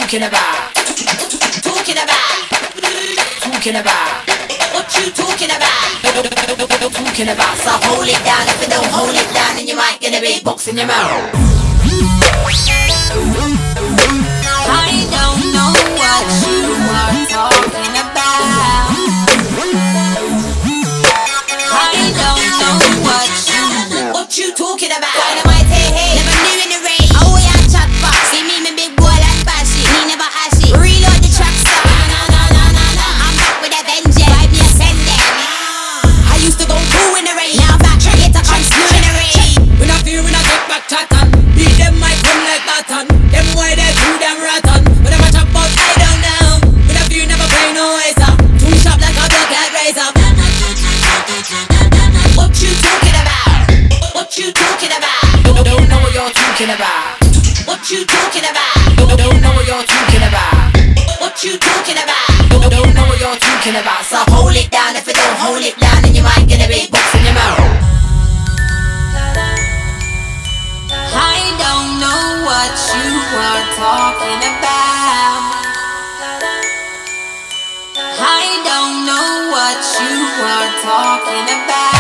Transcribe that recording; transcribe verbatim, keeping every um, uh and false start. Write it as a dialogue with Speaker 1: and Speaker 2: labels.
Speaker 1: talking about? Talking about? Talking about? What you talking about? Talking about? So hold it down. If you don't hold it down, then you might get a big box in your mouth.
Speaker 2: I don't know what you are talking about. I don't know what you
Speaker 1: What you talking about?
Speaker 2: Dynamite, hey, hey. Never knew in the rain. Oh, yeah, chat box. See me, me big boy like Bashi. Me never ashy. Reload the track star. No, no, no, no, no. I'm back with a vengeance. Vibe me ascending. I used to go through in the rain. Now back here to come slew in the rain.
Speaker 3: When I fear when I get back chatting, beat them might come like baton. Them why they do them rotten. When I watch up about I don't know. When I fear never play no waster. Too sharp like a blood like razor.
Speaker 1: What you talking about? What you talking about? Don't, don't know what you're talking about. What you talking about? Don't, don't know what you're talking about. What you talking about? Don't, don't know what you're talking about. So hold it down. If you don't hold it down, then you might get a big box in your mouth.
Speaker 2: I don't know what you are talking about. I don't know what you are talking about.